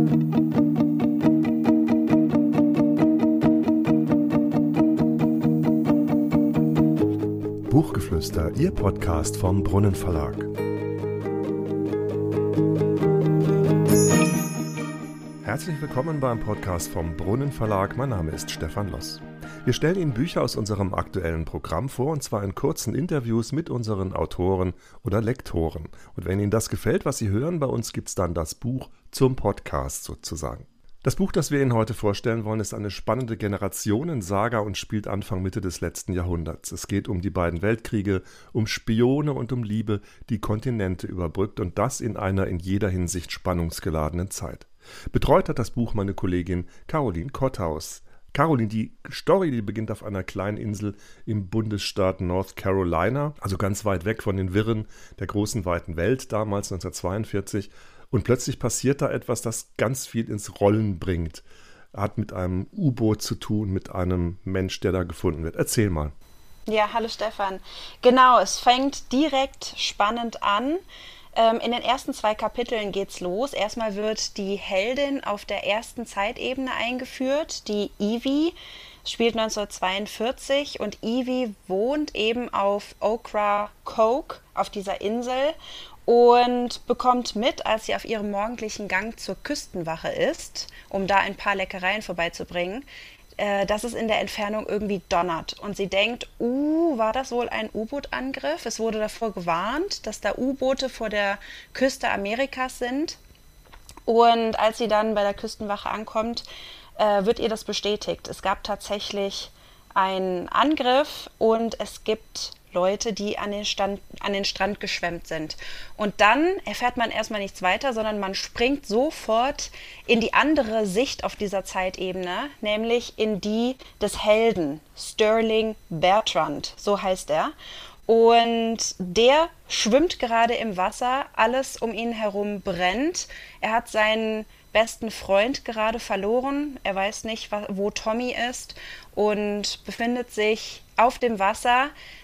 Buchgeflüster, Ihr Podcast vom Brunnen Verlag. Herzlich willkommen beim Podcast vom Brunnen Verlag. Mein Name ist Stefan Loss. Wir stellen Ihnen Bücher aus unserem aktuellen Programm vor, und zwar in kurzen Interviews mit unseren Autoren oder Lektoren. Und wenn Ihnen das gefällt, was Sie hören, bei uns gibt es dann das Buch zum Podcast sozusagen. Das Buch, das wir Ihnen heute vorstellen wollen, ist eine spannende Generationensaga und spielt Anfang Mitte des letzten Jahrhunderts. Es geht um die beiden Weltkriege, um Spione und um Liebe, die Kontinente überbrückt, und das in einer in jeder Hinsicht spannungsgeladenen Zeit. Betreut hat das Buch meine Kollegin Caroline Kotthaus. Caroline, die Story, die beginnt auf einer kleinen Insel im Bundesstaat North Carolina, also ganz weit weg von den Wirren der großen, weiten Welt, damals 1942. Und plötzlich passiert da etwas, das ganz viel ins Rollen bringt. Hat mit einem U-Boot zu tun, mit einem Mensch, der da gefunden wird. Erzähl mal. Ja, hallo Stefan. Genau, es fängt direkt spannend an. In den ersten 2 Kapiteln geht's los. Erstmal wird die Heldin auf der ersten Zeitebene eingeführt, die Evie, spielt 1942, und Evie wohnt eben auf Ocracoke, auf dieser Insel, und bekommt mit, als sie auf ihrem morgendlichen Gang zur Küstenwache ist, um da ein paar Leckereien vorbeizubringen, dass es in der Entfernung irgendwie donnert. Und sie denkt, war das wohl ein U-Boot-Angriff? Es wurde davor gewarnt, dass da U-Boote vor der Küste Amerikas sind. Und als sie dann bei der Küstenwache ankommt, wird ihr das bestätigt. Es gab tatsächlich einen Angriff und es gibt Leute, die an den Strand geschwemmt sind. Und dann erfährt man erstmal nichts weiter, sondern man springt sofort in die andere Sicht auf dieser Zeitebene, nämlich in die des Helden, Sterling Bertrand, so heißt er. Und der schwimmt gerade im Wasser, alles um ihn herum brennt. Er hat seinen besten Freund gerade verloren, er weiß nicht, wo Tommy ist, und befindet sich auf dem Wasser.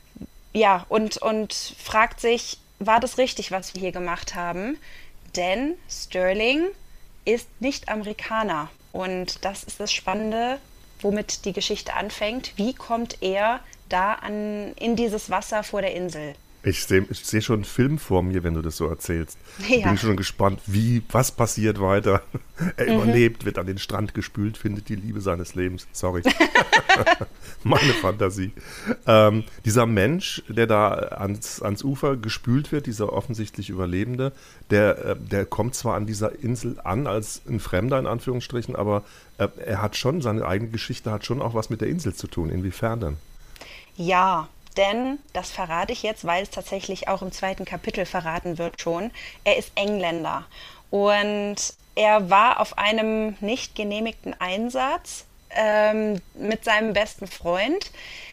Ja, und fragt sich, war das richtig, was wir hier gemacht haben? Denn Sterling ist nicht Amerikaner. Und das ist das Spannende, womit die Geschichte anfängt. Wie kommt er da in dieses Wasser vor der Insel? Ich seh schon einen Film vor mir, wenn du das so erzählst. Ja. Ich bin schon gespannt, was passiert weiter. Er überlebt, wird an den Strand gespült, findet die Liebe seines Lebens. Sorry. Meine Fantasie. Dieser Mensch, der da ans Ufer gespült wird, dieser offensichtlich Überlebende, der kommt zwar an dieser Insel an als ein Fremder in Anführungsstrichen, aber er hat schon, seine eigene Geschichte hat schon auch was mit der Insel zu tun. Inwiefern denn? Ja, denn, das verrate ich jetzt, weil es tatsächlich auch im 2. Kapitel verraten wird schon, er ist Engländer. Und er war auf einem nicht genehmigten Einsatz mit seinem besten Freund,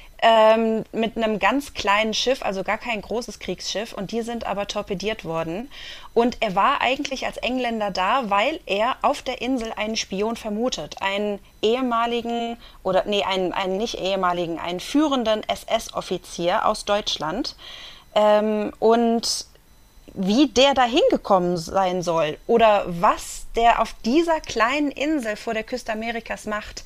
mit einem ganz kleinen Schiff, also gar kein großes Kriegsschiff, und die sind aber torpediert worden. Und er war eigentlich als Engländer da, weil er auf der Insel einen Spion vermutet, einen führenden SS-Offizier aus Deutschland. Und wie der da hingekommen sein soll oder was der auf dieser kleinen Insel vor der Küste Amerikas macht,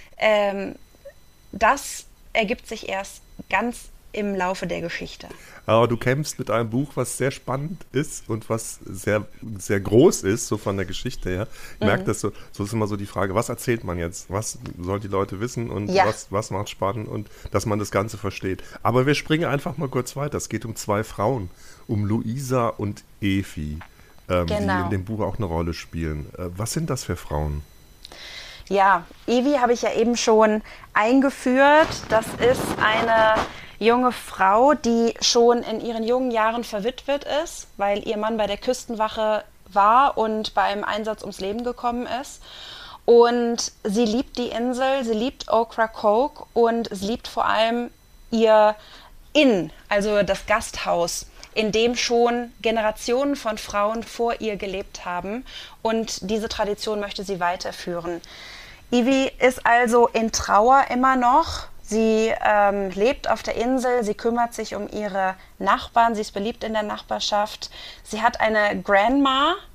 das ergibt sich erst ganz im Laufe der Geschichte. Aber du kämpfst mit einem Buch, was sehr spannend ist und was sehr, sehr groß ist, so von der Geschichte her. Ich merke das so ist immer so die Frage, was erzählt man jetzt? Was sollen die Leute wissen und was macht spannend, und dass man das Ganze versteht. Aber wir springen einfach mal kurz weiter. Es geht um 2 Frauen, um Luisa und Evi, die in dem Buch auch eine Rolle spielen. Was sind das für Frauen? Ja, Evie habe ich ja eben schon eingeführt. Das ist eine junge Frau, die schon in ihren jungen Jahren verwitwet ist, weil ihr Mann bei der Küstenwache war und bei einem Einsatz ums Leben gekommen ist. Und sie liebt die Insel, sie liebt Ocracoke und sie liebt vor allem ihr Inn, also das Gasthaus, in dem schon Generationen von Frauen vor ihr gelebt haben. Und diese Tradition möchte sie weiterführen. Evie ist also in Trauer immer noch. Sie lebt auf der Insel, sie kümmert sich um ihre Nachbarn, sie ist beliebt in der Nachbarschaft. Sie hat eine Grandma,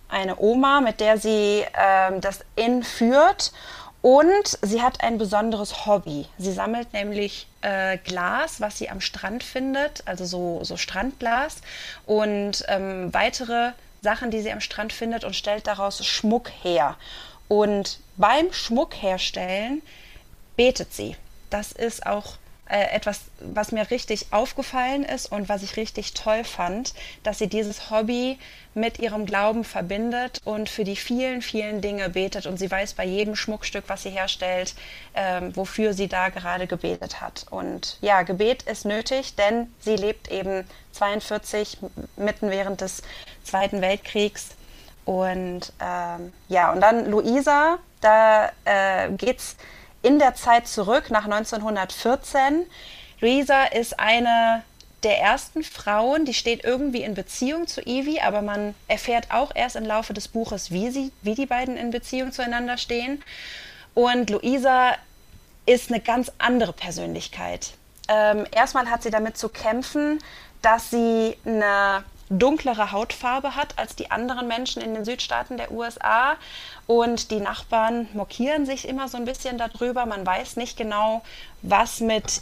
eine Oma, mit der sie das Inn führt. Und sie hat ein besonderes Hobby. Sie sammelt nämlich Glas, was sie am Strand findet, also so Strandglas und weitere Sachen, die sie am Strand findet und stellt daraus Schmuck her. Und beim Schmuckherstellen betet sie. Das ist auch etwas, was mir richtig aufgefallen ist und was ich richtig toll fand, dass sie dieses Hobby mit ihrem Glauben verbindet und für die vielen, vielen Dinge betet. Und sie weiß bei jedem Schmuckstück, was sie herstellt, wofür sie da gerade gebetet hat. Und ja, Gebet ist nötig, denn sie lebt eben 42, mitten während des Zweiten Weltkriegs. Und ja, und dann Luisa, da geht's in der Zeit zurück nach 1914. Luisa ist eine der ersten Frauen, die steht irgendwie in Beziehung zu Evie, aber man erfährt auch erst im Laufe des Buches, wie die beiden in Beziehung zueinander stehen. Und Luisa ist eine ganz andere Persönlichkeit. Erstmal hat sie damit zu kämpfen, dass sie eine dunklere Hautfarbe hat als die anderen Menschen in den Südstaaten der USA und die Nachbarn mokieren sich immer so ein bisschen darüber. Man weiß nicht genau, was mit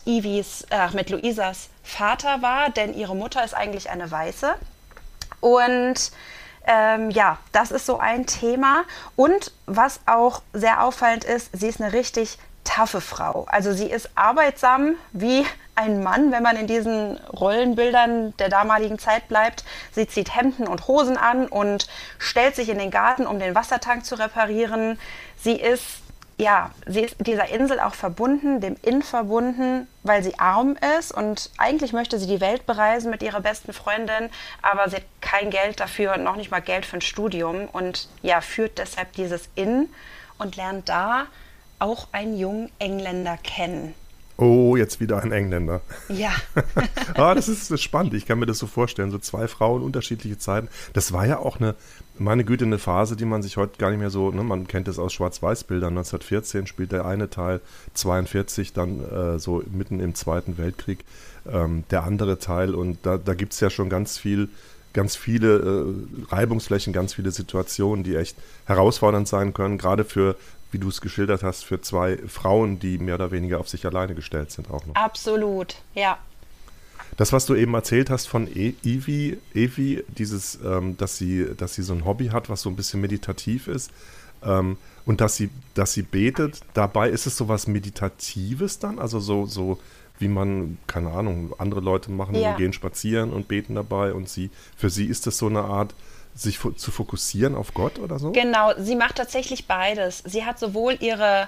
Luisas Vater war, denn ihre Mutter ist eigentlich eine Weiße. Und ja, das ist so ein Thema. Und was auch sehr auffallend ist, sie ist eine richtig taffe Frau. Also sie ist arbeitsam wie ein Mann, wenn man in diesen Rollenbildern der damaligen Zeit bleibt. Sie zieht Hemden und Hosen an und stellt sich in den Garten, um den Wassertank zu reparieren. Sie ist dieser Insel auch verbunden, dem Inn verbunden, weil sie arm ist und eigentlich möchte sie die Welt bereisen mit ihrer besten Freundin, aber sie hat kein Geld dafür und noch nicht mal Geld für ein Studium und ja, führt deshalb dieses Inn und lernt da auch einen jungen Engländer kennen. Oh, jetzt wieder ein Engländer. Ja. Das ist spannend. Ich kann mir das so vorstellen. So zwei Frauen, unterschiedliche Zeiten. Das war ja auch eine Phase, die man sich heute gar nicht mehr so, man kennt es aus Schwarz-Weiß-Bildern. 1914 spielt der eine Teil, 1942 dann so mitten im Zweiten Weltkrieg der andere Teil. Und da gibt es ja schon ganz viele Reibungsflächen, ganz viele Situationen, die echt herausfordernd sein können, gerade für, wie du es geschildert hast, für zwei Frauen, die mehr oder weniger auf sich alleine gestellt sind auch noch. Absolut, ja. Das, was du eben erzählt hast von Evie, dieses, dass sie so ein Hobby hat, was so ein bisschen meditativ ist, und dass sie betet, dabei ist es so was Meditatives dann, also so wie man, keine Ahnung, andere Leute machen, Ja. die gehen spazieren und beten dabei und für sie ist das so eine Art, sich zu fokussieren auf Gott oder so? Genau, sie macht tatsächlich beides. Sie hat sowohl ihre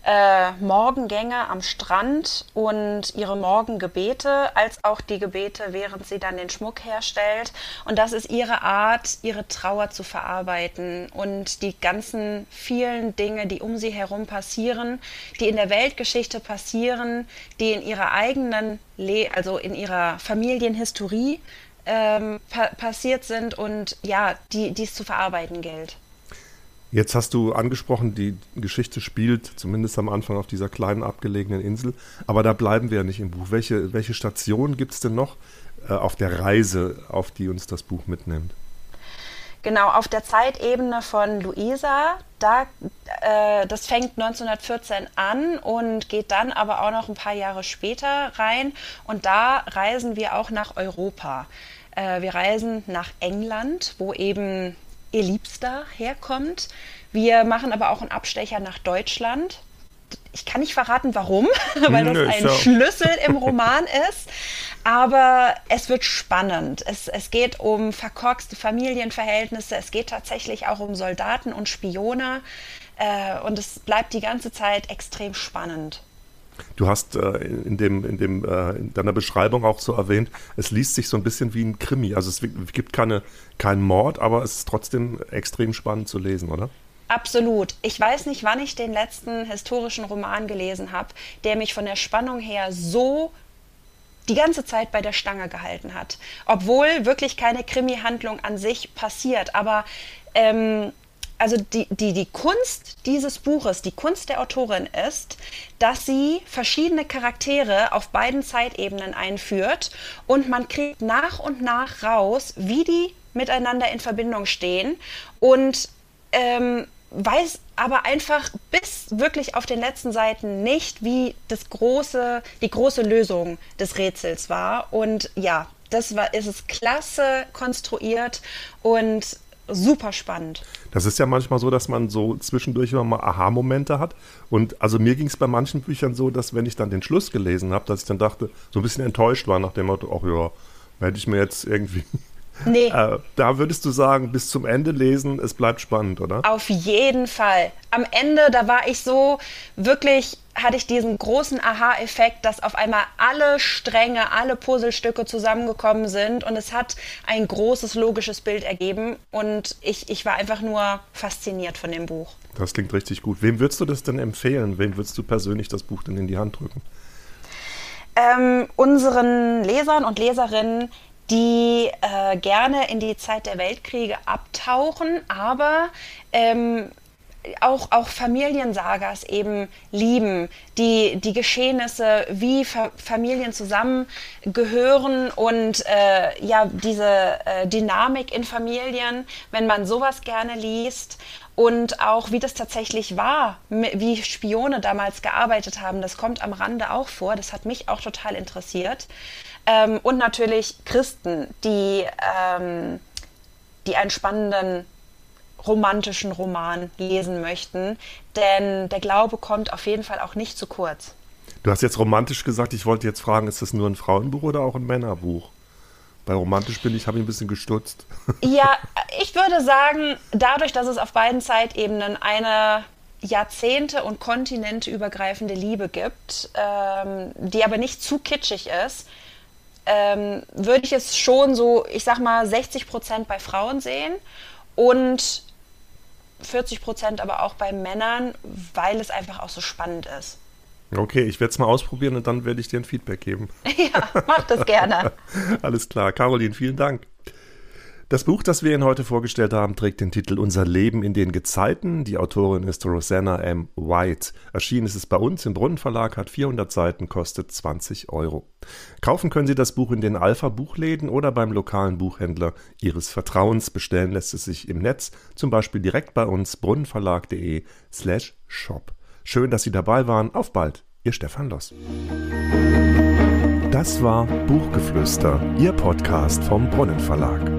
Morgengänge am Strand und ihre Morgengebete, als auch die Gebete, während sie dann den Schmuck herstellt. Und das ist ihre Art, ihre Trauer zu verarbeiten und die ganzen vielen Dinge, die um sie herum passieren, die in der Weltgeschichte passieren, die in ihrer eigenen, also in ihrer Familienhistorie passiert sind und ja, die es zu verarbeiten gilt. Jetzt hast du angesprochen, die Geschichte spielt zumindest am Anfang auf dieser kleinen abgelegenen Insel, aber da bleiben wir ja nicht im Buch. Welche Stationen gibt es denn noch auf der Reise, auf die uns das Buch mitnimmt? Genau, auf der Zeitebene von Luisa, das fängt 1914 an und geht dann aber auch noch ein paar Jahre später rein. Und da reisen wir auch nach Europa. Wir reisen nach England, wo eben ihr Liebster herkommt. Wir machen aber auch einen Abstecher nach Deutschland. Ich kann nicht verraten, warum, weil das ein Schlüssel im Roman ist. Aber es wird spannend. Es geht um verkorkste Familienverhältnisse. Es geht tatsächlich auch um Soldaten und Spione. Und es bleibt die ganze Zeit extrem spannend. Du hast in deiner Beschreibung auch so erwähnt, es liest sich so ein bisschen wie ein Krimi. Also es gibt keinen Mord, aber es ist trotzdem extrem spannend zu lesen, oder? Absolut. Ich weiß nicht, wann ich den letzten historischen Roman gelesen habe, der mich von der Spannung her so die ganze Zeit bei der Stange gehalten hat. Obwohl wirklich keine Krimi-Handlung an sich passiert. Aber also die Kunst dieses Buches, die Kunst der Autorin ist, dass sie verschiedene Charaktere auf beiden Zeitebenen einführt und man kriegt nach und nach raus, wie die miteinander in Verbindung stehen und weiß aber einfach bis wirklich auf den letzten Seiten nicht, wie die große Lösung des Rätsels war. Und ja, ist es klasse konstruiert und super spannend. Das ist ja manchmal so, dass man so zwischendurch immer mal Aha-Momente hat. Und also mir ging es bei manchen Büchern so, dass wenn ich dann den Schluss gelesen habe, dass ich dann dachte, so ein bisschen enttäuscht war nach dem Motto, ach ja, hätte ich mir jetzt irgendwie... Nee. Da würdest du sagen, bis zum Ende lesen, es bleibt spannend, oder? Auf jeden Fall. Am Ende, da war ich so, wirklich hatte ich diesen großen Aha-Effekt, dass auf einmal alle Stränge, alle Puzzlestücke zusammengekommen sind und es hat ein großes logisches Bild ergeben und ich war einfach nur fasziniert von dem Buch. Das klingt richtig gut. Wem würdest du das denn empfehlen? Wem würdest du persönlich das Buch denn in die Hand drücken? Unseren Lesern und Leserinnen, die gerne in die Zeit der Weltkriege abtauchen, aber auch Familiensagas eben lieben, die Geschehnisse, wie Familien zusammengehören und diese Dynamik in Familien, wenn man sowas gerne liest und auch wie das tatsächlich war, wie Spione damals gearbeitet haben, das kommt am Rande auch vor, das hat mich auch total interessiert. Und natürlich Christen, die einen spannenden romantischen Roman lesen möchten, denn der Glaube kommt auf jeden Fall auch nicht zu kurz. Du hast jetzt romantisch gesagt, ich wollte jetzt fragen, ist das nur ein Frauenbuch oder auch ein Männerbuch? Bei romantisch habe ich ein bisschen gestutzt. Ja, ich würde sagen, dadurch, dass es auf beiden Zeitebenen eine Jahrzehnte- und kontinenteübergreifende Liebe gibt, die aber nicht zu kitschig ist, würde ich es schon so, ich sag mal, 60% bei Frauen sehen und 40% aber auch bei Männern, weil es einfach auch so spannend ist. Okay, ich werde es mal ausprobieren und dann werde ich dir ein Feedback geben. Ja, mach das gerne. Alles klar. Caroline, vielen Dank. Das Buch, das wir Ihnen heute vorgestellt haben, trägt den Titel Unser Leben in den Gezeiten. Die Autorin ist Rosanna M. White. Erschienen ist es bei uns im Brunnen Verlag, hat 400 Seiten, kostet 20 €. Kaufen können Sie das Buch in den Alpha-Buchläden oder beim lokalen Buchhändler Ihres Vertrauens. Bestellen lässt es sich im Netz, zum Beispiel direkt bei uns, brunnenverlag.de/shop. Schön, dass Sie dabei waren. Auf bald, Ihr Stefan Loss. Das war Buchgeflüster, Ihr Podcast vom Brunnen Verlag.